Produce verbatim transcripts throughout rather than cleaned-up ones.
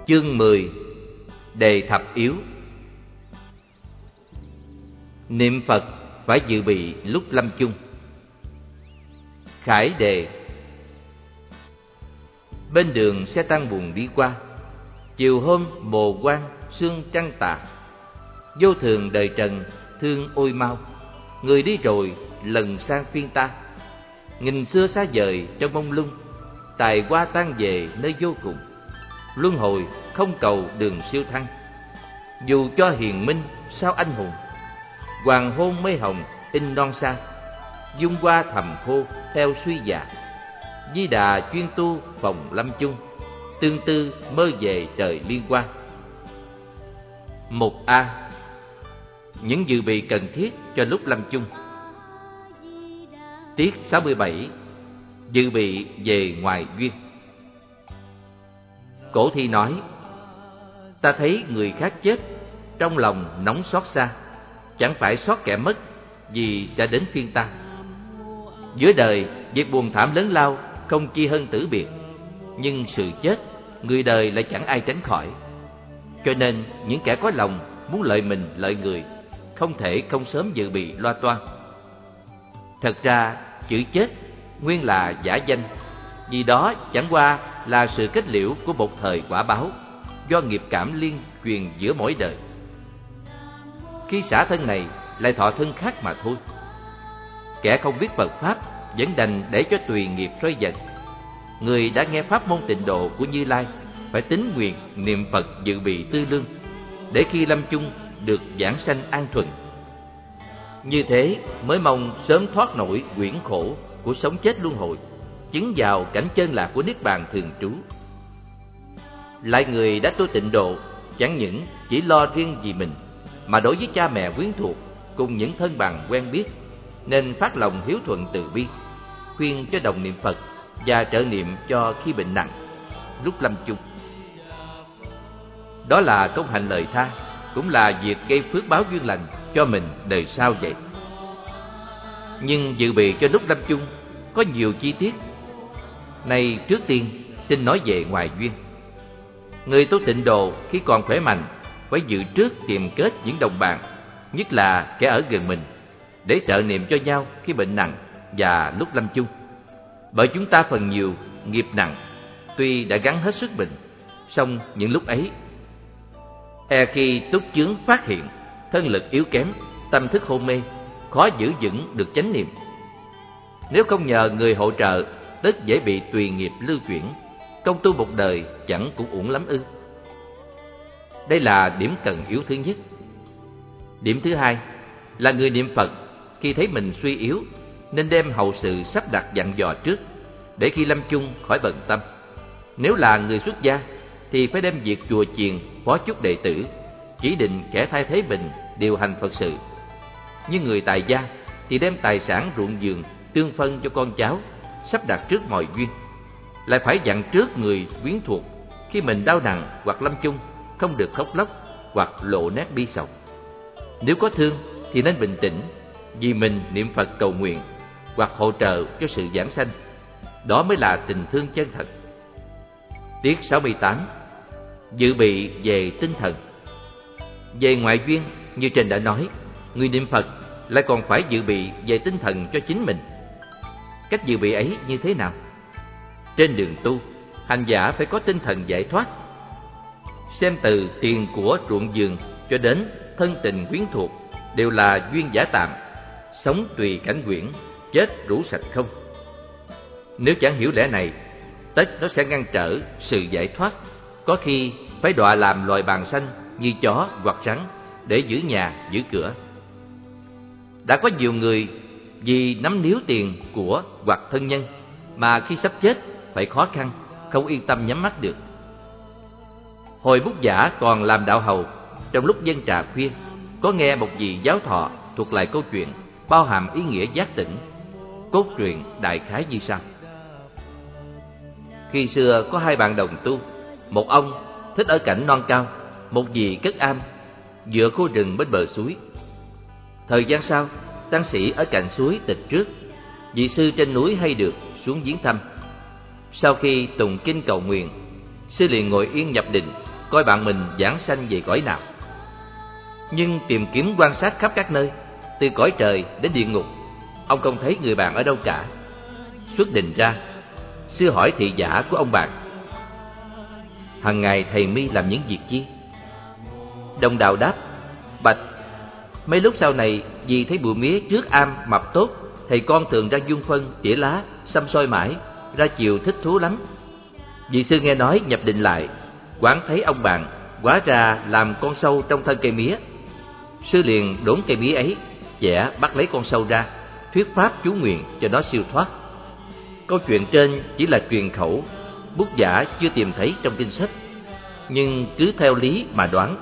Chương mười. Đề thập yếu. Niệm Phật phải dự bị lúc lâm chung. Khải đề. Bên đường xe tăng buồn đi qua, chiều hôm mồ quang sương trăng tà. Vô thường đời trần thương ôi mau, người đi rồi lần sang phiên ta. Nghìn xưa xa vời trong mông lung, tài qua tan về nơi vô cùng. Luân hồi không cầu đường siêu thăng, dù cho hiền minh sao anh hùng. Hoàng hôn mây hồng in non xa, dung qua thầm khô theo suy già. Di Đà chuyên tu phòng lâm chung, tương tư mơ về trời liên quan. Một A. Những dự bị cần thiết cho lúc lâm chung. Tiết sáu mươi bảy. Dự bị về ngoài duyên. Cổ thi nói: ta thấy người khác chết, trong lòng nóng xót xa, chẳng phải xót kẻ mất, vì sẽ đến phiên ta. Giữa đời, việc buồn thảm lớn lao không chi hơn tử biệt, nhưng sự chết, người đời lại chẳng ai tránh khỏi. Cho nên những kẻ có lòng muốn lợi mình lợi người, không thể không sớm dự bị loa toan. Thật ra chữ chết nguyên là giả danh, vì đó chẳng qua là sự kết liễu của một thời quả báo, do nghiệp cảm liên truyền giữa mỗi đời. Khi xả thân này lại thọ thân khác mà thôi. Kẻ không biết Phật Pháp vẫn đành để cho tùy nghiệp xoay dần. Người đã nghe pháp môn tịnh độ của Như Lai phải tín nguyện niệm Phật dự bị tư lương, để khi lâm chung được vãng sanh an thuận. Như thế mới mong sớm thoát nổi quyển khổ của sống chết luân hồi, chứng vào cảnh chân lạc của niết bàn thường trú. Lại người đã tu tịnh độ chẳng những chỉ lo riêng vì mình, mà đối với cha mẹ quyến thuộc cùng những thân bằng quen biết, nên phát lòng hiếu thuận từ bi, khuyên cho đồng niệm Phật và trợ niệm cho khi bệnh nặng, lúc lâm chung. Đó là công hành lời tha, cũng là việc gây phước báo duyên lành cho mình đời sau vậy. Nhưng dự bị cho lúc lâm chung có nhiều chi tiết. Này trước tiên xin nói về ngoài duyên. Người tu tịnh độ khi còn khỏe mạnh phải dự trước tìm kết những đồng bạn, nhất là kẻ ở gần mình, để trợ niệm cho nhau khi bệnh nặng và lúc lâm chung. Bởi chúng ta phần nhiều nghiệp nặng, tuy đã gắng hết sức mình, song những lúc ấy e khi túc chướng phát hiện, thân lực yếu kém, tâm thức hôn mê, khó giữ vững được chánh niệm. Nếu không nhờ người hỗ trợ, tất dễ bị tùy nghiệp lưu chuyển, công tu một đời chẳng cũng uổng lắm ư. Đây là điểm cần yếu thứ nhất. Điểm thứ hai là người niệm Phật khi thấy mình suy yếu, nên đem hậu sự sắp đặt dặn dò trước, để khi lâm chung khỏi bận tâm. Nếu là người xuất gia thì phải đem việc chùa chiền, phó chúc đệ tử, chỉ định kẻ thay thế mình điều hành Phật sự. Như người tại gia thì đem tài sản ruộng vườn tương phân cho con cháu, sắp đặt trước mọi duyên. Lại phải dặn trước người quyến thuộc, khi mình đau nặng hoặc lâm chung không được khóc lóc hoặc lộ nét bi sầu. Nếu có thương thì nên bình tĩnh, vì mình niệm Phật cầu nguyện hoặc hỗ trợ cho sự giảng sanh. Đó mới là tình thương chân thật. Tiết sáu mươi tám. Dự bị về tinh thần. Về ngoại duyên, như trên đã nói, người niệm Phật lại còn phải dự bị về tinh thần cho chính mình. Cách dự bị ấy như thế nào? Trên đường tu, hành giả phải có tinh thần giải thoát. Xem từ tiền của ruộng vườn cho đến thân tình quyến thuộc đều là duyên giả tạm, sống tùy cảnh quyển, chết rũ sạch không. Nếu chẳng hiểu lẽ này, tất nó sẽ ngăn trở sự giải thoát, có khi phải đọa làm loài bàng xanh như chó hoặc rắn để giữ nhà giữ cửa. Đã có nhiều người vì nắm níu tiền của hoặc thân nhân mà khi sắp chết phải khó khăn, không yên tâm nhắm mắt được. Hồi Bút Giả còn làm đạo hầu, trong lúc dân trà khuya, có nghe một vị giáo thọ thuật lại câu chuyện bao hàm ý nghĩa giác tỉnh. Cốt truyện đại khái như sau. Khi xưa có hai bạn đồng tu, một ông thích ở cảnh non cao, một vị cất am dựa khu rừng bên bờ suối. Thời gian sau, tăng sĩ ở cạnh suối tịch trước, vị sư trên núi hay được xuống viếng thăm. Sau khi tụng kinh cầu nguyện, sư liền ngồi yên nhập định, coi bạn mình giảng sanh về cõi nào. Nhưng tìm kiếm quan sát khắp các nơi, từ cõi trời đến địa ngục, ông không thấy người bạn ở đâu cả. Xuất đình ra, sư hỏi thị giả của ông bạn: hằng ngày thầy mi làm những việc chi? Đồng đạo đáp: bạch, mấy lúc sau này vì thấy bụi mía trước am mập tốt, thầy con thường ra dung phân, tỉa lá, xăm soi mãi, ra chiều thích thú lắm. Vị sư nghe nói nhập định lại, quán thấy ông bạn hóa ra làm con sâu trong thân cây mía. Sư liền đốn cây mía ấy, chẻ bắt lấy con sâu ra, thuyết pháp chú nguyện cho nó siêu thoát. Câu chuyện trên chỉ là truyền khẩu, bút giả chưa tìm thấy trong kinh sách, nhưng cứ theo lý mà đoán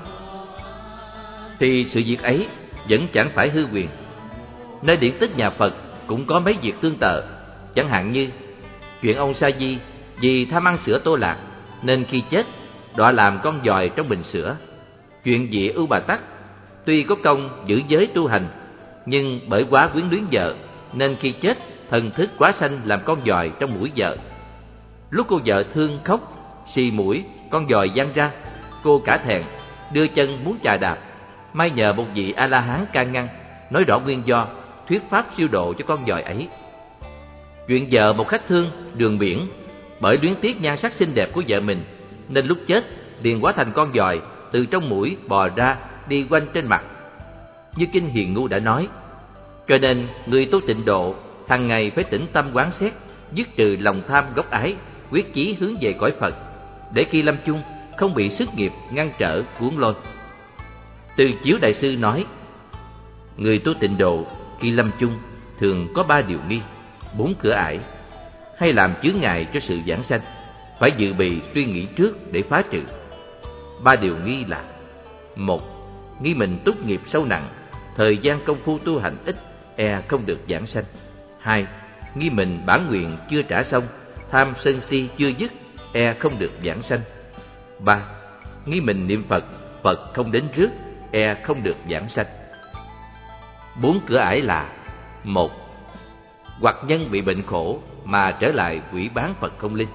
thì sự việc ấy vẫn chẳng phải hư quyền. Nơi điển tích nhà Phật cũng có mấy việc tương tự, chẳng hạn như chuyện ông Sa Di vì tham ăn sữa Tô Lạc nên khi chết đọa làm con giòi trong bình sữa. Chuyện vị Ưu Bà Tắc tuy có công giữ giới tu hành, nhưng bởi quá quyến luyến vợ nên khi chết thần thức quá sanh làm con giòi trong mũi vợ. Lúc cô vợ thương khóc, xì mũi, con giòi văng ra, cô cả thẹn, đưa chân muốn chà đạp. May nhờ một vị A-la-hán can ngăn, nói rõ nguyên do, thuyết pháp siêu độ cho con giòi ấy. Chuyện vợ một khách thương đường biển, bởi luyến tiếc nhan sắc xinh đẹp của vợ mình, nên lúc chết liền hóa thành con giòi, từ trong mũi bò ra đi quanh trên mặt. Như kinh Hiền Ngu đã nói, cho nên người tu tịnh độ hàng ngày phải tĩnh tâm quán xét, dứt trừ lòng tham gốc ái, quyết chí hướng về cõi Phật, để khi lâm chung không bị sức nghiệp ngăn trở cuốn lôi. Từ Chiếu Đại Sư nói, người tu tịnh độ khi lâm chung thường có ba điều nghi, bốn cửa ải, hay làm chướng ngại cho sự giảng sanh, phải dự bị suy nghĩ trước để phá trừ. Ba điều nghi là: một, nghi mình túc nghiệp sâu nặng, thời gian công phu tu hành ít, e không được giảng sanh. Hai, nghi mình bản nguyện chưa trả xong, tham sân si chưa dứt, e không được giảng sanh. Ba, nghi mình niệm Phật, Phật không đến trước, e không được giảng sanh. Bốn cửa ải là: một, hoặc nhân bị bệnh khổ mà trở lại quỷ bán Phật không linh,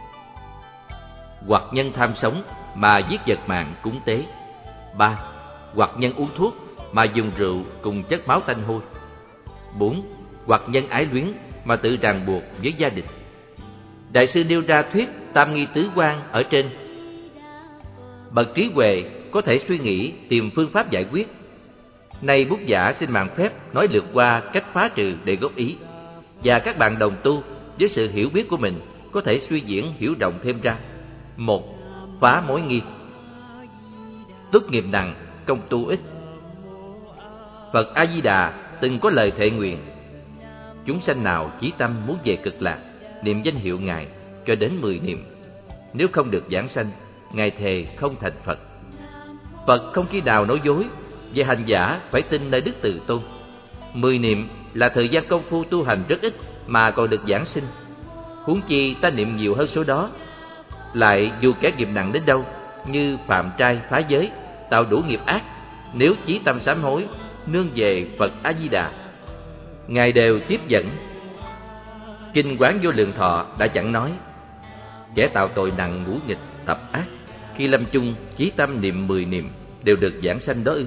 hoặc nhân tham sống mà giết vật mạng cúng tế. Ba, hoặc nhân uống thuốc mà dùng rượu cùng chất máu tanh hôi. Bốn, hoặc nhân ái luyến mà tự ràng buộc với gia đình. Đại sư nêu ra thuyết tam nghi tứ quan ở trên. Bậc trí huệ có thể suy nghĩ tìm phương pháp giải quyết. Nay bút giả xin mạn phép nói lượt qua cách phá trừ để góp ý, và các bạn đồng tu với sự hiểu biết của mình có thể suy diễn hiểu rộng thêm ra. Một, phá mối nghi. Túc nghiệp nặng, công tu ít. Phật A Di Đà từng có lời thệ nguyện: chúng sanh nào chí tâm muốn về cực lạc, niệm danh hiệu Ngài cho đến mười niệm, nếu không được giảng sanh, Ngài thề không thành Phật. Phật không khi nào nói dối, về hành giả phải tin nơi Đức Từ Tôn. Mười niệm là thời gian công phu tu hành rất ít mà còn được giảng sinh, huống chi ta niệm nhiều hơn số đó. Lại dù kẻ nghiệp nặng đến đâu, như phạm trai phá giới, tạo đủ nghiệp ác, nếu chí tâm sám hối, nương về Phật A Di Đà, Ngài đều tiếp dẫn. Kinh Quán Vô Lượng Thọ đã chẳng nói: kẻ tạo tội nặng ngũ nghịch tập ác, khi lâm chung chí tâm niệm mười niệm đều được giảng sanh đó ư?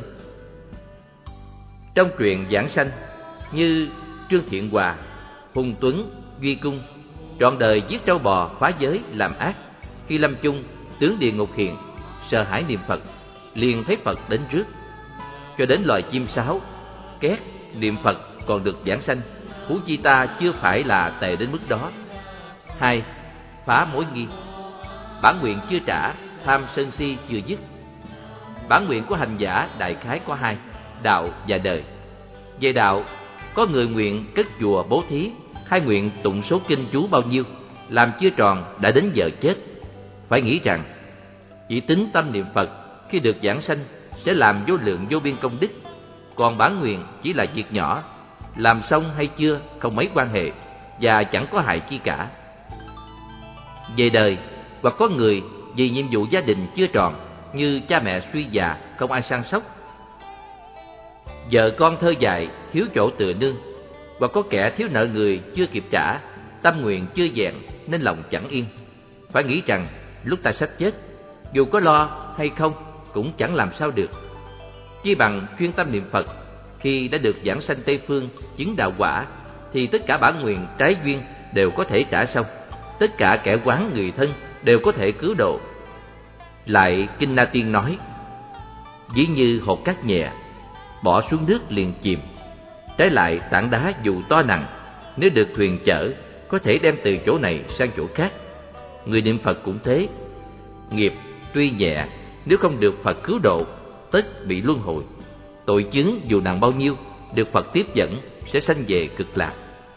Trong truyện giảng sanh, như Trương Thiện Hòa, Hùng Tuấn, Duy Cung, trọn đời giết trâu bò phá giới làm ác, khi lâm chung tướng địa ngục hiện, sợ hãi niệm Phật, liền thấy Phật đến trước. Cho đến loài chim sáo, két niệm Phật còn được giảng sanh, huống chi ta chưa phải là tệ đến mức đó. Hai, phá mối nghi. Bản nguyện chưa trả, tham sân si chưa dứt. Bản nguyện của hành giả đại khái có hai: đạo và đời. Về đạo, có người nguyện cất chùa bố thí, hay nguyện tụng số kinh chú bao nhiêu, làm chưa tròn đã đến giờ chết, phải nghĩ rằng chỉ tính tâm niệm Phật khi được giảng sanh sẽ làm vô lượng vô biên công đức, còn bản nguyện chỉ là việc nhỏ, làm xong hay chưa không mấy quan hệ và chẳng có hại chi cả. Về đời, hoặc có người vì nhiệm vụ gia đình chưa tròn, như cha mẹ suy già không ai săn sóc, vợ con thơ dại thiếu chỗ tựa nương, hoặc có kẻ thiếu nợ người chưa kịp trả, tâm nguyện chưa vẹn nên lòng chẳng yên, phải nghĩ rằng lúc ta sắp chết, dù có lo hay không cũng chẳng làm sao được. Chi bằng chuyên tâm niệm Phật, khi đã được giảng sanh Tây Phương chứng đạo quả thì tất cả bản nguyện trái duyên đều có thể trả xong, tất cả kẻ oán người thân đều có thể cứu độ. Lại Kinh Na Tiên nói: ví như hột cát nhẹ, bỏ xuống nước liền chìm. Trái lại tảng đá dù to nặng, nếu được thuyền chở, có thể đem từ chỗ này sang chỗ khác. Người niệm Phật cũng thế, nghiệp tuy nhẹ, nếu không được Phật cứu độ, tất bị luân hồi. Tội chướng dù nặng bao nhiêu, được Phật tiếp dẫn sẽ sanh về cực lạc.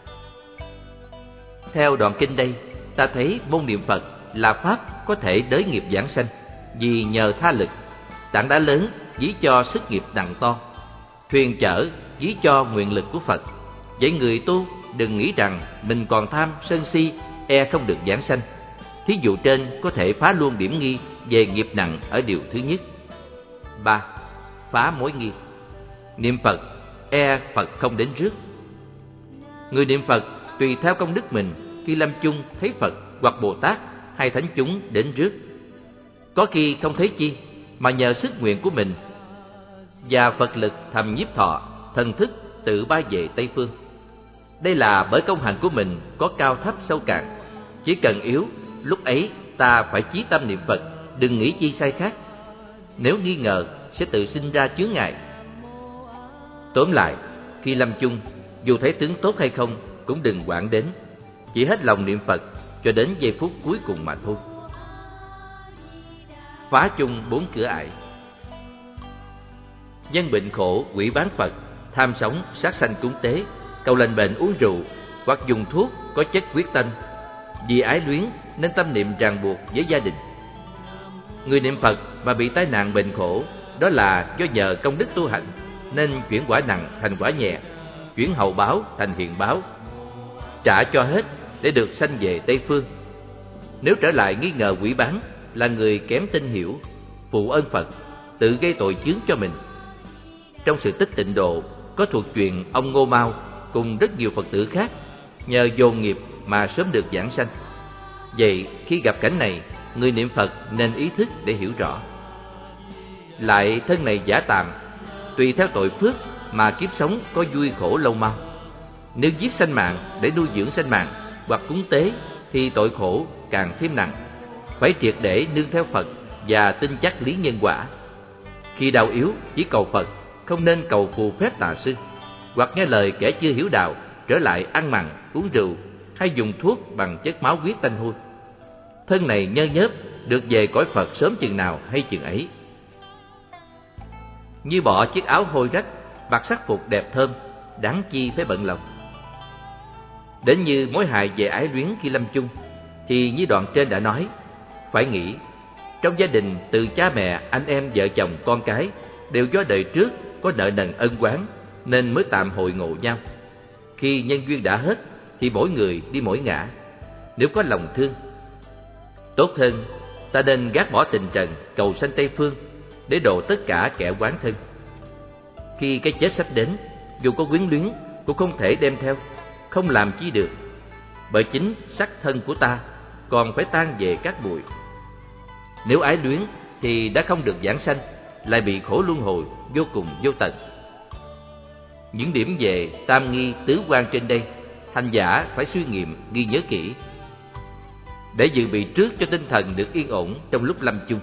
Theo đoạn kinh đây, ta thấy môn niệm Phật là pháp có thể đới nghiệp giảng sanh, vì nhờ tha lực. Tảng đá lớn ví cho sức nghiệp nặng to, thuyền chở ví cho nguyện lực của Phật. Vậy người tu đừng nghĩ rằng mình còn tham sân si, e không được giảng sanh. Thí dụ trên có thể phá luôn điểm nghi về nghiệp nặng ở điều thứ nhất. Ba. Phá mối nghi. Niệm Phật e Phật không đến rước. Người niệm Phật tùy theo công đức mình, khi lâm chung thấy Phật hoặc Bồ Tát hay thánh chúng đến rước. Có khi không thấy chi, mà nhờ sức nguyện của mình và Phật lực thầm nhiếp thọ, thần thức tự bay về Tây Phương. Đây là bởi công hạnh của mình có cao thấp sâu cạn. Chỉ cần yếu, lúc ấy ta phải chí tâm niệm Phật, đừng nghĩ chi sai khác. Nếu nghi ngờ sẽ tự sinh ra chướng ngại. Tóm lại, khi lâm chung, dù thấy tướng tốt hay không cũng đừng quản đến, chỉ hết lòng niệm Phật cho đến giây phút cuối cùng mà thôi. Phá chung bốn cửa ải. Nhân bệnh khổ quỷ bán Phật, tham sống sát sanh cúng tế, cầu lành bệnh uống rượu, hoặc dùng thuốc có chất huyết tanh. Vì ái luyến nên tâm niệm ràng buộc với gia đình. Người niệm Phật mà bị tai nạn bệnh khổ, đó là do nhờ công đức tu hạnh nên chuyển quả nặng thành quả nhẹ, chuyển hậu báo thành hiện báo, trả cho hết để được sanh về Tây Phương. Nếu trở lại nghi ngờ quỷ bán, là người kém tin hiểu, phụ ơn Phật, tự gây tội chướng cho mình. Trong sự tích Tịnh Độ có thuộc chuyện ông Ngô Mao cùng rất nhiều Phật tử khác nhờ dồn nghiệp mà sớm được giảng sanh. Vậy khi gặp cảnh này, người niệm Phật nên ý thức để hiểu rõ. Lại thân này giả tạm, tùy theo tội phước mà kiếp sống có vui khổ lâu mau. Nếu giết sanh mạng để nuôi dưỡng sanh mạng, hoặc cúng tế, thì tội khổ càng thêm nặng. Phải triệt để nương theo Phật và tin chắc lý nhân quả. Khi đau yếu chỉ cầu Phật, không nên cầu phù phép tà sư, hoặc nghe lời kẻ chưa hiểu đạo trở lại ăn mặn, uống rượu, hay dùng thuốc bằng chất máu huyết tanh hôi. Thân này nhơ nhớp, được về cõi Phật sớm chừng nào hay chừng ấy. Như bỏ chiếc áo hôi rách, mặc sắc phục đẹp thơm, đáng chi phải bận lòng. Đến như mối hại về ái luyến khi lâm chung, thì như đoạn trên đã nói, phải nghĩ trong gia đình từ cha mẹ, anh em, vợ chồng, con cái đều do đời trước có nợ nần ân oán nên mới tạm hội ngộ nhau. Khi nhân duyên đã hết thì mỗi người đi mỗi ngã. Nếu có lòng thương, tốt hơn ta nên gác bỏ tình trần, cầu sanh Tây Phương để độ tất cả kẻ oán thân. Khi cái chết sắp đến, dù có quyến luyến cũng không thể đem theo, không làm chi được, bởi chính sắc thân của ta còn phải tan về các bụi. Nếu ái luyến thì đã không được giảng sanh, lại bị khổ luân hồi vô cùng vô tận. Những điểm về tam nghi tứ quan trên đây, hành giả phải suy nghiệm ghi nhớ kỹ, để dự bị trước cho tinh thần được yên ổn trong lúc lâm chung.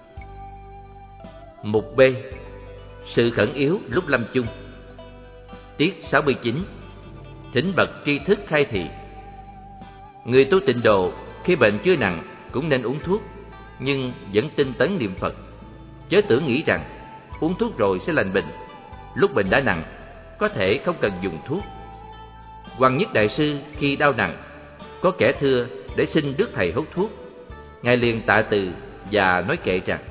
Mục B. Sự khẩn yếu lúc lâm chung. Tiết sáu mươi chín. Thỉnh bậc tri thức khai thị. Người tu tịnh độ khi bệnh chưa nặng cũng nên uống thuốc, nhưng vẫn tinh tấn niệm Phật. Chớ tưởng nghĩ rằng uống thuốc rồi sẽ lành bệnh. Lúc bệnh đã nặng, có thể không cần dùng thuốc. Hoàng Nhất Đại Sư khi đau nặng, có kẻ thưa để xin Đức Thầy hút thuốc. Ngài liền tạ từ và nói kệ rằng: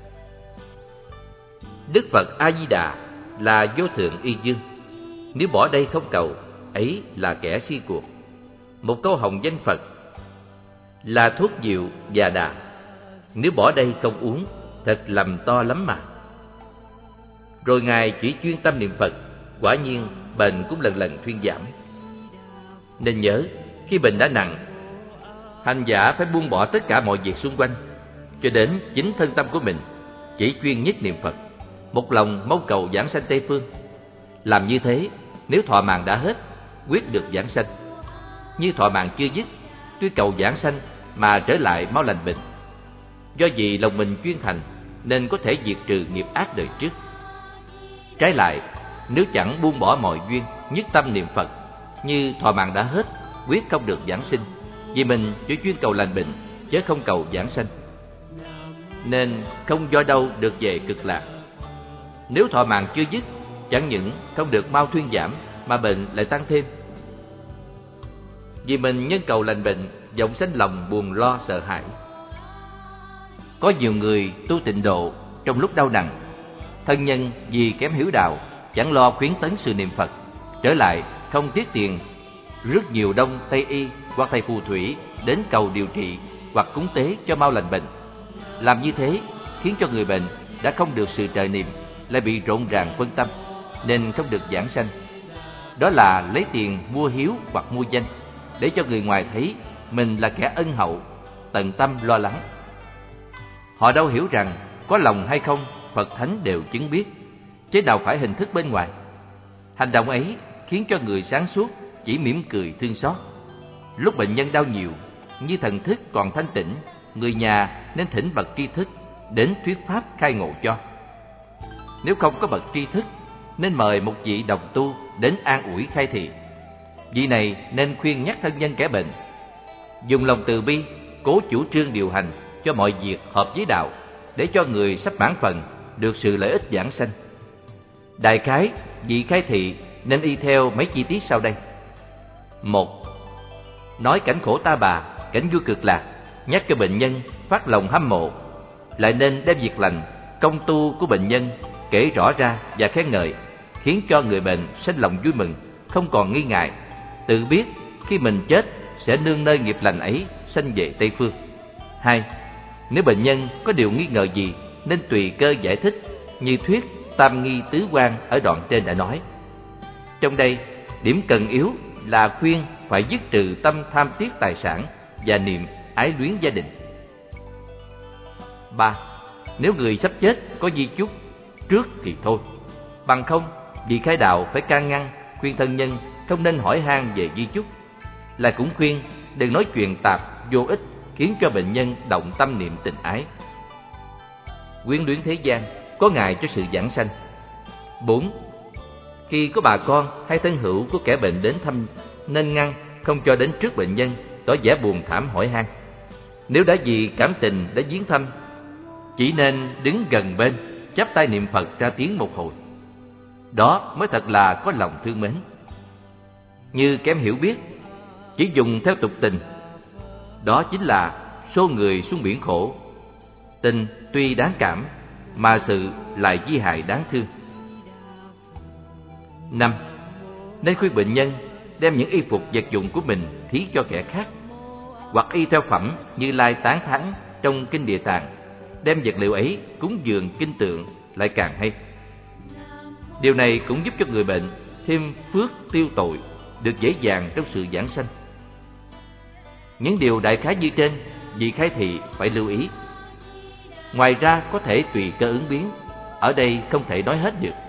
Đức Phật A Di Đà là vô thượng y dương, nếu bỏ đây không cầu, ấy là kẻ si cuộc. Một câu hồng danh Phật là thuốc diệu và đà, nếu bỏ đây không uống, thật lầm to lắm mà. Rồi Ngài chỉ chuyên tâm niệm Phật, quả nhiên bệnh cũng lần lần thuyên giảm. Nên nhớ, khi bệnh đã nặng, hành giả phải buông bỏ tất cả mọi việc xung quanh, cho đến chính thân tâm của mình, chỉ chuyên nhất niệm Phật, một lòng mong cầu giảng sanh Tây phương. Làm như thế, nếu thọ mạng đã hết, quyết được giảng sanh. Như thọ mạng chưa dứt, tuy cầu giảng sanh mà trở lại mau lành bệnh. Do vì lòng mình chuyên thành nên có thể diệt trừ nghiệp ác đời trước. Trái lại, nếu chẳng buông bỏ mọi duyên, nhất tâm niệm Phật, như thọ mạng đã hết, quyết không được giảng sinh, vì mình chỉ chuyên cầu lành bệnh, chứ không cầu giảng sanh, nên không do đâu được về cực lạc. Nếu thọ mạng chưa dứt, chẳng những không được mau thuyên giảm, mà bệnh lại tăng thêm. Vì mình nhân cầu lành bệnh, vọng sanh lòng buồn lo sợ hãi. Có nhiều người tu tịnh độ trong lúc đau nặng, thân nhân vì kém hiểu đạo, chẳng lo khuyến tấn sự niệm Phật, trở lại không tiếc tiền rất nhiều đông Tây y hoặc thầy phù thủy đến cầu điều trị hoặc cúng tế cho mau lành bệnh. Làm như thế khiến cho người bệnh đã không được sự trợ niệm, lại bị rộn ràng phân tâm, nên không được giảng sanh. Đó là lấy tiền mua hiếu hoặc mua danh, để cho người ngoài thấy mình là kẻ ân hậu, tận tâm lo lắng. Họ đâu hiểu rằng có lòng hay không, Phật Thánh đều chứng biết, chứ nào phải hình thức bên ngoài. Hành động ấy khiến cho người sáng suốt chỉ mỉm cười thương xót. Lúc bệnh nhân đau nhiều, như thần thức còn thanh tịnh, người nhà nên thỉnh bậc tri thức đến thuyết pháp khai ngộ cho. Nếu không có bậc tri thức, nên mời một vị đồng tu đến an ủi khai thị. Vị này nên khuyên nhắc thân nhân kẻ bệnh, dùng lòng từ bi, cố chủ trương điều hành cho mọi việc hợp với đạo, để cho người sắp mãn phần được sự lợi ích giảng sanh. Đại khái, vị khai thị nên y theo mấy chi tiết sau đây. Một, nói cảnh khổ ta bà, cảnh vui cực lạc, nhắc cho bệnh nhân phát lòng hâm mộ. Lại nên đem việc lành, công tu của bệnh nhân kể rõ ra và khen ngợi, khiến cho người bệnh sanh lòng vui mừng, không còn nghi ngại, tự biết khi mình chết sẽ nương nơi nghiệp lành ấy sanh về Tây phương. Hai, nếu bệnh nhân có điều nghi ngờ gì, nên tùy cơ giải thích, như thuyết tam nghi tứ quan ở đoạn trên đã nói. Trong đây, điểm cần yếu là khuyên phải dứt trừ tâm tham tiếc tài sản và niệm ái luyến gia đình. Ba, nếu người sắp chết có di chúc trước thì thôi, bằng không vị khai đạo phải can ngăn, khuyên thân nhân không nên hỏi han về di chúc. Là cũng khuyên đừng nói chuyện tạp vô ích, khiến cho bệnh nhân động tâm niệm tình ái. Quyến luyến thế gian có ngại cho sự giảng sanh. Bốn, khi có bà con hay thân hữu của kẻ bệnh đến thăm, nên ngăn không cho đến trước bệnh nhân tỏ vẻ buồn thảm hỏi han. Nếu đã vì cảm tình đã viếng thăm, chỉ nên đứng gần bên, chắp tay niệm Phật ra tiếng một hồi. Đó mới thật là có lòng thương mến. Như kém hiểu biết, chỉ dùng theo tục tình, đó chính là xô người xuống biển khổ. Tình tuy đáng cảm, mà sự lại di hại đáng thương. Năm, nên khuyên bệnh nhân đem những y phục vật dụng của mình thí cho kẻ khác, hoặc y theo phẩm Như Lai tán thán trong kinh Địa Tạng, đem vật liệu ấy cúng dường kinh tượng lại càng hay. Điều này cũng giúp cho người bệnh thêm phước tiêu tội, được dễ dàng trong sự giảng sanh. Những điều đại khái như trên, vị khai thị phải lưu ý. Ngoài ra có thể tùy cơ ứng biến, ở đây không thể nói hết được.